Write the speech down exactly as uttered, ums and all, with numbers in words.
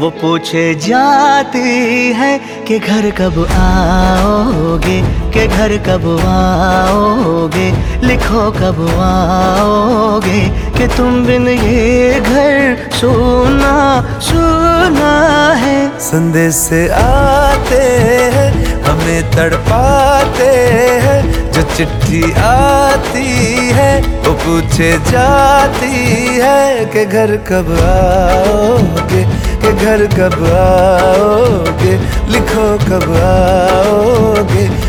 वो पूछे जाती है कि घर कब आओगे, कि घर कब आओगे, लिखो कब आओगे, कि तुम बिन ये घर सुना सुना है। संदेश से आते हैं हमें तड़पाते हैं, जो चिट्ठी आती है वो पूछे जाती है कि घर कब आओगे, कि घर कब आओगे, लिखो कब आओगे,